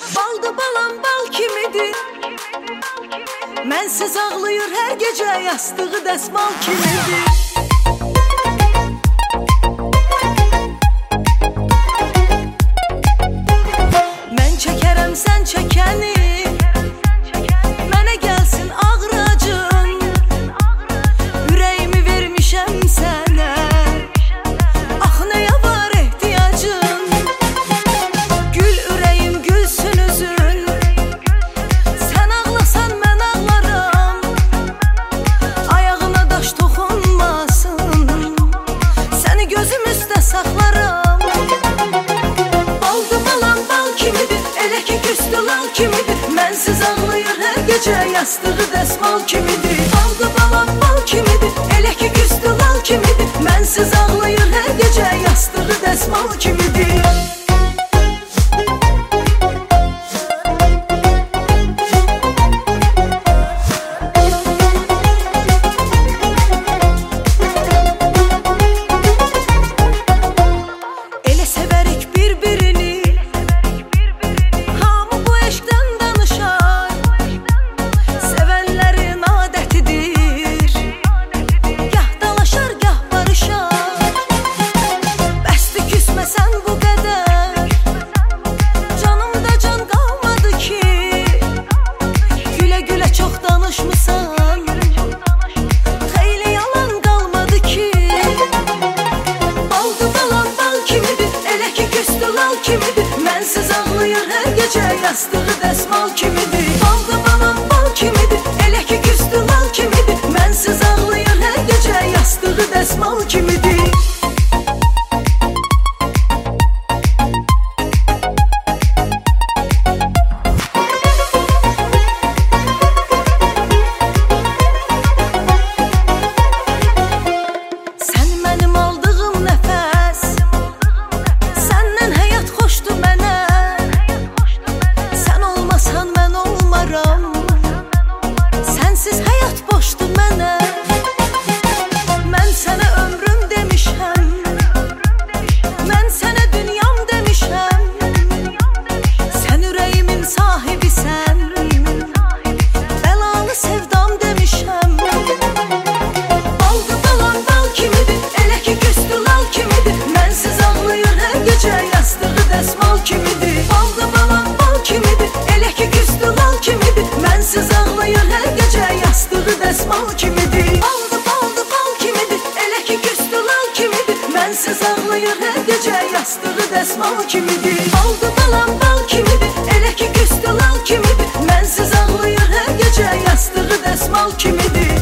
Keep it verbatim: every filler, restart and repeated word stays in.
Baldı balam bal kimidir, mənsiz ağlayır hər gecə, yastığı dəsmal kimidir. Mən çəkərəm sən çəkəni, mənə gəlsin ağracın, ürəyimi vermişəm sənə, axı nəyə var ehtiyacın. Gül ürəyim gülsün üzün, sən ağlasan mən ağlaram, ayağına daş toxunmasın, səni gözüm üstə saxlaram. Baldı balam bal kimidir, elə ki küstü lal kimidir, mənsiz ağlayır hər gecə, yastığı dəsmal kimidir. Baldı balam bal kimidir, elə ki küstü lal kimidir, mənsiz ağlayır hər gecə, yastığı dəsmal kimidir. Mənsiz ağlayır hər gecə, yastığı dəsmal kimidir. Baldı balam bal kimidir, elə ki küstü lal kimidir, mənsiz ağlayır hər gecə, yastığı dəsmal kimidir. Mənsiz ağlayır hər gecə, yastığı dəsmal kimidir. Baldı baldı bal kimidir, elə ki küstü lal kimidir, mənsiz ağlayır hər gecə, yastığı dəsmal kimidir. Baldı balam bal kimidir, elə ki küstü lal kimidir, mənsiz ağlayır hər gecə, yastığı dəsmal kimidir.